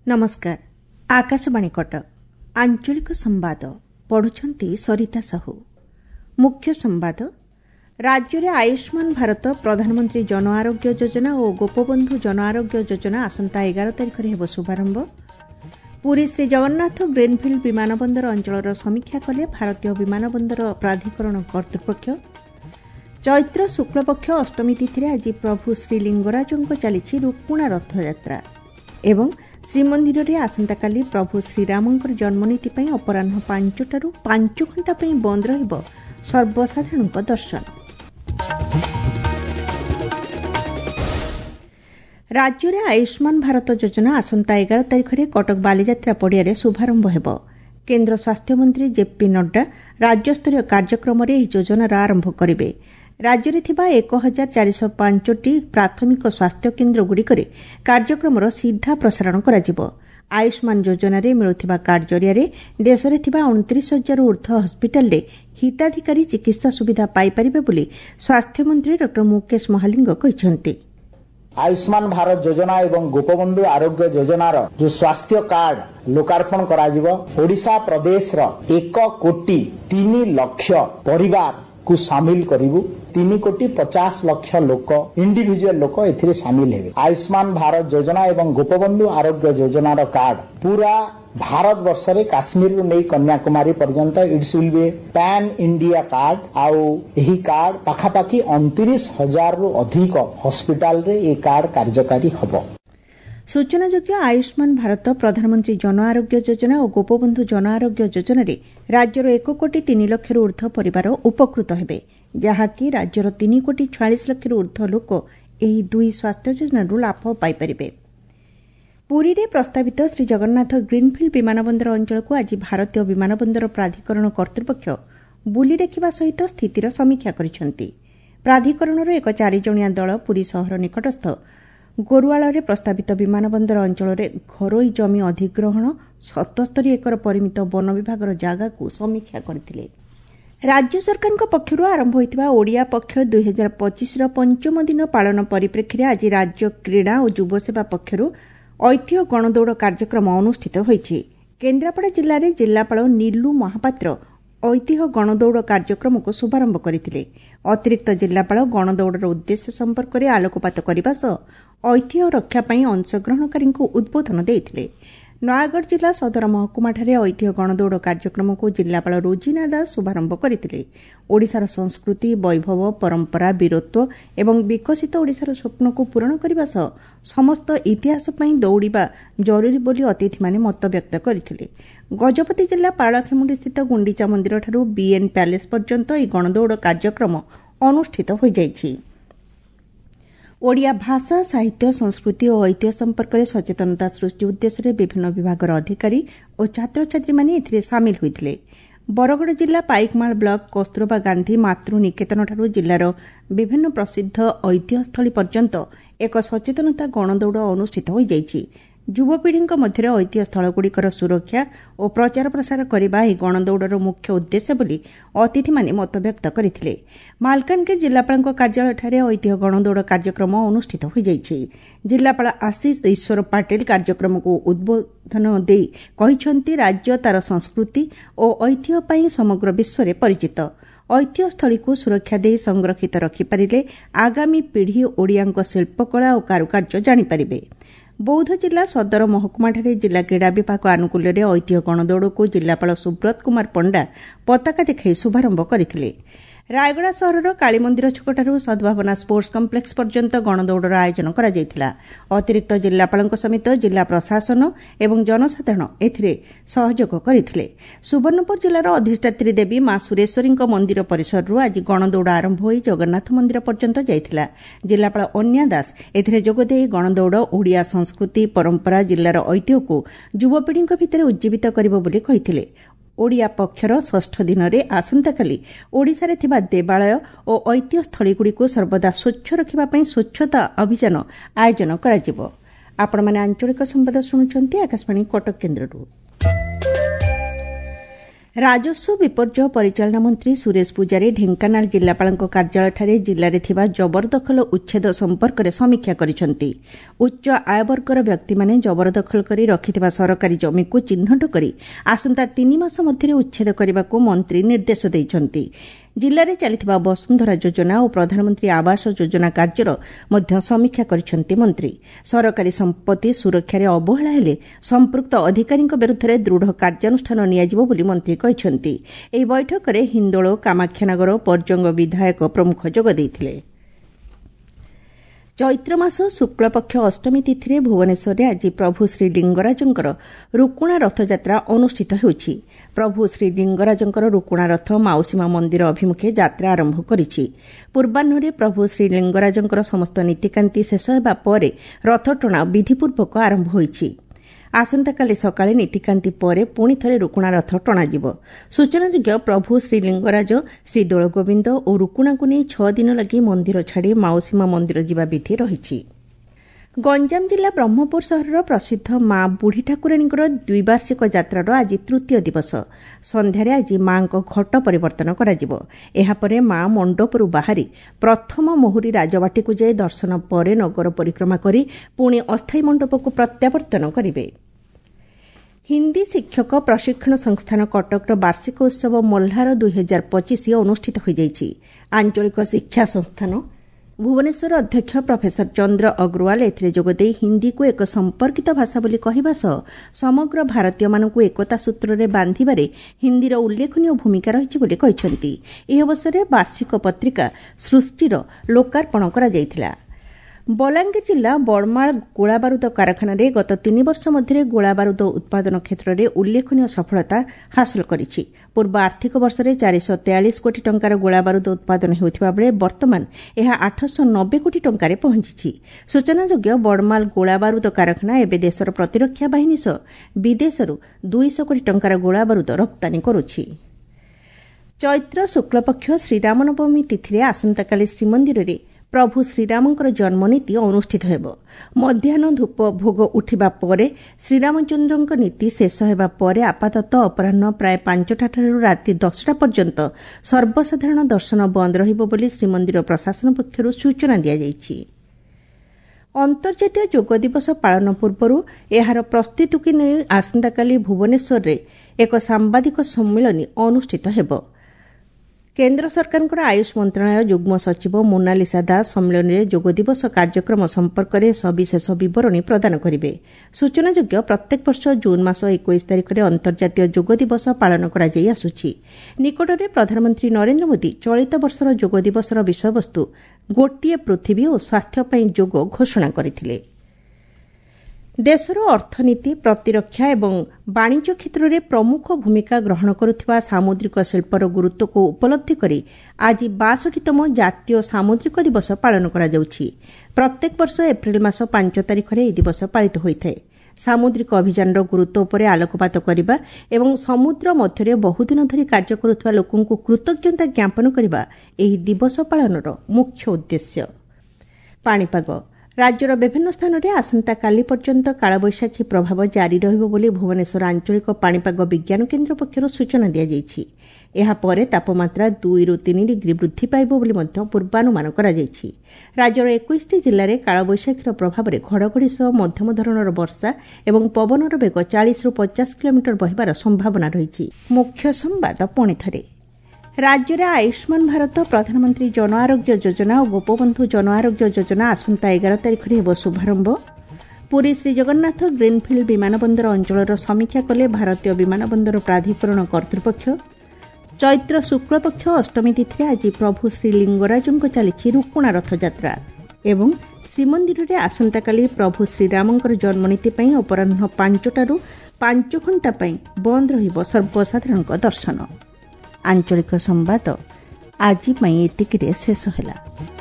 नमस्कार। आकाशवाणी कटक आंचलिक संवाद पढ़ुछंती सरिता साहू। मुख्य संवाद। राज्य में आयुष्मान भारत प्रधानमंत्री जन आरोग्य योजना और गोपबंधु जन आरोग्य योजना आसंता 11 तारिख हेब शुभारंभ। पुरी श्री जगन्नाथ ग्रीनफिल्ड विमानबंदर अंचल समीक्षा कले भारतीय विमानबंदर प्राधिकरण कर्तृपक्ष। चैत्र शुक्लपक्ष अष्टमी तिथि आज प्रभु श्रीलिंगराजों चली रुक्मिणी रथयात्रा एवं श्रीमंदिर में आसंताकाली प्रभु श्रीरामंकर जन्मनीति अपराह 5टारू 5 घंटा बंद रहिब सर्वसाधारण दर्शन। राज्य में आयुष्मान भारत योजना आसंता 11 तारिख में कटक बालीजात्रा पड़िया शुभारंभ हेब। केन्द्र स्वास्थ्य मंत्री जेपी नड्डा राज्यस्तरीय कार्यक्रम में यह योजनार आरंभ करेंगे। राज्य में 1405टी प्राथमिक स्वास्थ्य केन्द्रगुड़िकर कार्यक्रम सीधा प्रसारण कर आयुष्मान योजन मिलुथिबा कार्ड जरिया देश में 29,000 ऊर्ध्व हस्पिटाल हिताधिकारी चिकित्सा सुविधा पाइपारे बोली स्वास्थ्य मंत्री डॉ मुकेश महालिंग कहते। आयुष्मान भारत योजना एवं गोपबंधु आरोग्य योजनार जो स्वास्थ्य कार्ड लोकार्पण कराजिबो ओडिशा प्रदेश रो 1,03,00,000 परिवार को शामिल करिबु। 3,50,00,000 लोक इंडिविजुअल लोक एथिरे शामिल हेबे। आयुष्मान भारत योजना एवं गोपबंधु आरोग्य योजनार कार्ड पूरा भारत वर्ष रे काश्मीर नै कन्याकुमारी पर्यंत it's will be pan India card. आउ एही कार्ड पाखापाखी 29,000 रु अधिक हॉस्पिटल रे ए कार्ड कार्यकारी हबो। सूचनायोग्य आयुष्मान भारत प्रधानमंत्री जन आरोग्य योजना और गोपबंधु जन आरोग्य योजना राज्यर 1,03,00,000 ऊर्ध्व परिवार उपकृत हेबे, जहाँकि राज्यर 3,46,00,000 ऊर्ध्व लोक एही दुई स्वास्थ्य योजनारू लाभ पाइपारे। पुरी रे प्रस्तावित श्री जगन्नाथ ग्रीनफिल्ड विमानबंदर अंचल को आज भारतीय विमानबंदर प्राधिकरण कर्तृपक्ष बुली देखिबा सहित स्थितिर समीक्षा करिसेंती। प्राधिकरणर एक 4 जणिया दल पुरी सहर निकटस्थ गोरुआल प्रस्तावित विमानबंदर अंचल घरोई जमी अधिग्रहण 77 एकर परिमित वन विभाग जगह को समीक्षा करथिले। राज्य सरकार पक्षर आरंभ होइतिबा ओडिया पक्ष 2025 पंचम दिन पालन परिप्रेक्षी आज राज्य क्रीड़ा और युव सेवा पक्षर ऐतिह्य गणदौड़ कार्यक्रम अनुष्ठित होइछि। केन्द्रापड़ा जिले में जिलापाल नीलू महापात्र ऐतिह्य गणदौड़ कार्यक्रम को शुभारंभ करथिले। अतिरिक्त जिलापाल गणदौड़र उद्देश्य संपर्क में आलोकपात करने सह ऐतिह्य रक्षा अंशग्रहणकारी उद्बोधन देथिले। नयागढ़ जिला सदर महकुमाठारे ऐतिह्य गणदौड़ कार्यक्रम को जिलापाल रोजिना दास शुभारंभ करथिले। ओडिशार संस्कृति वैभव परंपरा वीरत्व एवं विकसित ओडिशार स्वप्न को पूरण करने सह समस्त इतिहास दौड़िबा जरूरी बोली अतिथि माने मत व्यक्त करथिले। गजपति जिला पारलाखेमुंडी स्थित गुंडीचा मंदिर ठारू बीएन पैलेस पर्यंत यह गणदौड़ कार्यक्रम अनुष्ठित हो जाइछि। ओडिया भाषा साहित्य संस्कृति और ऐतिह्य संपर्क में सचेतनता सृष्टि उद्देश्य विभिन्न विभागर अधिकारी और छात्र छात्री माने एथिरे सामिल होइथिले। बरगड़ जिला पाइकमाल ब्लॉक कस्तूरबा गांधी मातृ निकेतन ठारू जिलार विभिन्न प्रसिद्ध ऐतिह्यस्थली पर्यंत एक सचेतनता गणदौड़ अनुष्ठित हो जाइछि। युवपीढ़ी मध्य ऐतिह्य स्थलगुड़िकर सुरक्षा और प्रचार प्रसार करने यह गणदौड़र मुख्य उद्देश्य बोली अतिथि माने मत व्यक्त करथिले। मालकानगिरी जिलापाल कार्यालय ऐतिह्य गणदौड़ कार्यक्रम अनुष्ठित हो जाइछि। जिलापाल आशीष ईश्वर पाटिल कार्यक्रम को उद्बोधन दे कहिसेंती राज्य तार संस्कृति और ऐतिह्य पई समग्र विश्व में परिचित। ऐतिह्य स्थली को सुरक्षा दे संरक्षित रखिपारिले आगामी पीढ़ी ओडियां शिल्पकला और कारुकार्य जानिपारिबे। बौद्ध जिला सदर महकुमाठारे जिला क्रीड़ा विभाग आनुकूल्य ऐतिह्य गणदौड़ को जिलापाल सुब्रत कुमार पंडा पताका देखाई शुभारंभ करथिले। रायगड़ा सहर काली मंदिर छकठारू सद्भावना स्पोर्ट्स कम्प्लेक्स पर्यंत गणदौड़र आयोजन करा जायतिला। अतिरिक्त जिलापाल समेत जिला प्रशासन एवं जनसाधारण एथिरे सहयोग करथिले। सुवर्णपुर जिलार अधिष्ठात्री देवी मां सुरेश्वरी मंदिर परिसर आज गणदौड़ आरंभ होई जगन्नाथ मंदिर पर्यंत जायतिला। जिलापाल अन्या दास एथिरे जोगदेई गणदौड़ ओडिया संस्कृति परंपरा जिलार ऐतिह्य को युवपीढ़ी भितर उज्जीवित करिबो बोली कहिथिले। ओडिया पक्षर 6ठ दिन में आसंताकाली ओडिशा रे थिबा देवालय और ऐतिह्य स्थलीगुड़िक सर्वदा स्वच्छ रखिबा स्वच्छता अभियान आयोजन कराजिबो। आपण माने आंचलिक संवाद शुणुछंती आकाशवाणी कटक केन्द्ररू। राजस्व विपर्यय परिचालना मंत्री सुरेश पूजारी ढेंकानाल जिलापाल कार्यालय जिले में जबरदखल उच्छेद संपर्क में समीक्षा करिसेंति। उच्च आयवर्गर व्यक्ति माने जबरदखल करी रखिथिबा सरकारी जमी को चिन्हट करी आसंता 3 मास मध्य उच्छेद करने को मंत्री निर्देश दैछंति। जिले में चलिथिबा वसुंधरा योजना और प्रधानमंत्री आवास योजना कार्यर मध्य समीक्षा करिसेंति मंत्री। सरकारी संपत्ति सुरक्षा रे अवहेला हेले संपृक्त अधिकारी विरुद्ध दृढ़ कार्यानुष्ठान नियाजिबो बोली मंत्री कहिसेंति। एही बैठक में हिंदोल कामाक्षानगर पर्जंग विधायक प्रमुख जोग दैथिले। चैत्र मास शुक्लपक्ष अष्टमी तिथि में भुवनेश्वर में आज प्रभु श्री लिंगराजंकर रुकुणा रथयात्रा अनुष्ठित होउछि। प्रभु श्री लिंगराजंकर रुकुणा रथ माउसीमा मंदिर अभिमुखे यात्रा आरंभ करिछि। पूर्वाह्न प्रभु श्री लिंगराजंकर समस्त नीतिकांति शेष हेबा परे रथटଣା विधिपूर्वक आरंभ होइछि। आसंताकाली सकाळे नीतिकांति परे पुणी थरे रुकुणा रथ टणाजिब। सूचनायोग्य प्रभु श्री लिंगराज श्री दोलगोविंद और रुकुणा को नहीं 6 दिन लगी मंदिर छाड़ी माउसीमा मंदिर जिबा विधि रहिछि। गंजाम जिला ब्रह्मपुर सहर प्रसिद्ध मां बुढ़ी ठाकुराणीଙ୍କର द्विवार्षिक यात्रार आज तृतीय दिवस। संध्यारे आज मां घट परिवर्तन कराजिब। एहापरे मां मंडपरू बाहरी प्रथम मोहुरी राजबाटी को जाई दर्शन परे नगर परिक्रमा करी पुणी अस्थायी मंडप को प्रत्यावर्तन करिवे। हिंदी शिक्षक प्रशिक्षण संस्थान कटकर वार्षिक उत्सव मल्हार 2025 अनुष्ठित हो जाइछि। आंचलिक शिक्षा संस्थान भुवनेश्वर अध्यक्ष प्रोफेसर चंद्र अग्रवाल एथिरे जोगदे हिंदी को एक संपर्कित भाषा बोली कहिबा सह समग्र भारतीय मानकु एकता सूत्र रे बांधिबारे हिंदीर उल्लेखनीय भूमिका रहिछि बोली कहिसेंति। एही अवसरे वार्षिक पत्रिका सृष्टिर लोकार्पण करा जायथिला। बलांगीर जिला बड़माल गोलाबारूद कारखाना गत 3 वर्ष मध्य गोलाबारूद उत्पादन क्षेत्र में उल्लेखनीय सफलता हासिल करिछि। पूर्व आर्थिक वर्ष में 443 कोटी टंकार गोलाबारूद उत्पादन हेउथिबा बेले वर्तमान यह 890 कोटी टंकारे पहुंचिछि। सूचनायोग्य बड़माल गोलाबारूद कारखाना एबे देशर प्रतिरक्षा बाहिनी सह विदेशरू 200 कोटी टंकार गोलाबारूद रप्तानी करुछि। चैत्र शुक्लपक्ष श्रीरामनवमी तिथि आसंताकाली श्रीमंदिर में प्रभु श्रीरामंकर जन्मनीति अनुष्ठित हेब। मध्याह्न धूप भोग उठिबा परे श्रीरामचंद्रंक नीति शेष हेबा परे आपातत अपराह्न प्राय 5टा ठारू राति 10टा पर्यंत सर्वसाधारण दर्शन बंद रहिबो बोली श्रीमंदिर प्रशासन पक्षरु सूचना दिया जायछि। अंतर्जातीय योग दिवस पालन पूर्व एहार प्रस्तुति की नहीं आसंताकाली भुवनेश्वर रे एक सांबादिक सम्मेलन अनुष्ठित हेब। केन्द्र सरकार आयुष मंत्रालय युग्म सचिव मोनालिसा दास सम्मेलन में योग दिवस कार्यक्रम संपर्क में सविशेष बरणी प्रदान करेंगे। सूचनायोग्य प्रत्येक वर्ष जून मास 21 तारिख में अंतर्जातीय योग दिवस पालन करा जाई आसुछि। निकटरे प्रधानमंत्री नरेंद्र मोदी चलित वर्षर योग दिवसर विषयवस्तु गोटिए पृथ्वी और स्वास्थ्य पई योग घोषणा करथिले। देशर अर्थनीति प्रतिरक्षा एवं वाणिज्य क्षेत्र में प्रमुख भूमिका ग्रहण करुथिबा सामुद्रिक शिल्पर गुरुत्व को उपलब्धि करी आज 62तम जातीय सामुद्रिक दिवस पालन करा जाउछि। प्रत्येक वर्ष एप्रिल मास 5 तारिख में यह दिवस पालित होइଥାଏ। सामुद्रिक अभियानर गुरुत्व उपरे आलोकपात करिबा एवं समुद्र मध्य बहुदिन धरी कार्य करुथिबा लोकंकु कृतज्ञता ज्ञापन करिबा एही दिवस पालनर मुख्य उद्देश्य। पाणीपाग राज्यर विभिन्न स्थान में आसंता काली पर्यंत कालबैशाखी प्रभाव जारी रहिबो बोली भुवनेश्वर आंचलिक पाणीपाग विज्ञान केन्द्र पक्षरु सूचना दिया जायछि। एहा परे तापमात्रा 2 ରୁ 3 डिग्री वृद्धि पाइबो बोली मध्य पूर्वानुमान करा जायछि। राज्यर 21टी जिल्ला रे कालबैशाखीर प्रभाव रे घड़घड़ी सह मध्यम धरणर वर्षा एवं पवनर वेग 40 ରୁ 50 किलोमीटर बहिबार संभावना रहिछि। मुख्य संवाद पुणी थरे राज्य में आयुष्मान भारत प्रधानमंत्री जन आरोग्य योजना और गोपबंधु जन आरोग्य योजना आसंता 11 तारिख में शुभारंभ। पुरी श्री जगन्नाथ ग्रीनफिल्ड विमानबंदर अंचल समीक्षा कले भारतीय विमानबंदर प्राधिकरण कर्तृपक्ष। चैत्र शुक्लपक्ष अष्टमी तिथि आज प्रभु श्री लिंगराजों चली रुकुणा रथयात्रा एवं श्रीमंदिर में आसंताकाली प्रभु श्रीरामंकर जन्मनीति अपराह्न 5टारू 5 घंटा बंद रहिबो सर्वसाधारण दर्शन। आंचलिक संवाद आज एतिकिरे शेष होला।